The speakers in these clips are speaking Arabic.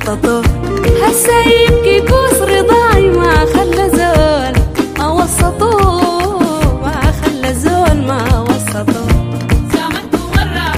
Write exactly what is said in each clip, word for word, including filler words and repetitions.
وسطه. هسه يبكي كوس رضاي ما خلى زول ما وسطه، ما خلى زول ما وسطه. سامحته مرة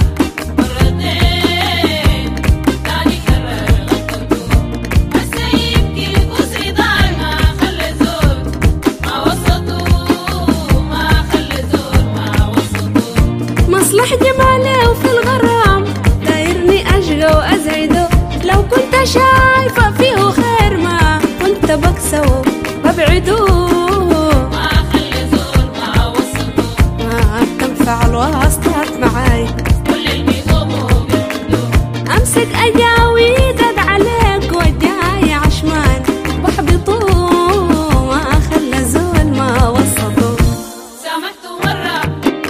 مرتين تاني كرر غلطته. هسه يبكي كوس رضاي ما خلى زول ما وسطه، ما خلى زول ما وسطه. مصلح جماله وفي الغرام دايرني أشقى وأزعده. لو كنت شايفة فيه خير ما كنت بكسه وببعده. ما خلى زول ما وسطه، ما تنفع الواسطات معاي كل اللي بيقوموا بيردوا. أمسك أجاويدك عليك وجاي عشمان بحبطه. ما خلى زول ما وسطه. سامحته مرة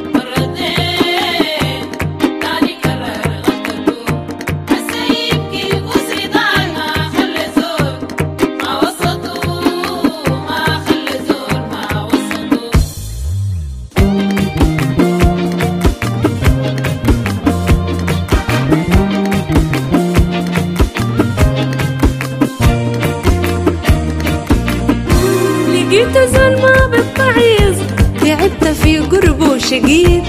مرتين تاني كرر غلطته. هسه يبكي كوس رضاي ما خلى زول ما وسطه، ما خلى زول ما وسطه. لقيت زول ما بالتعيز، تعبت في قربه شقيق.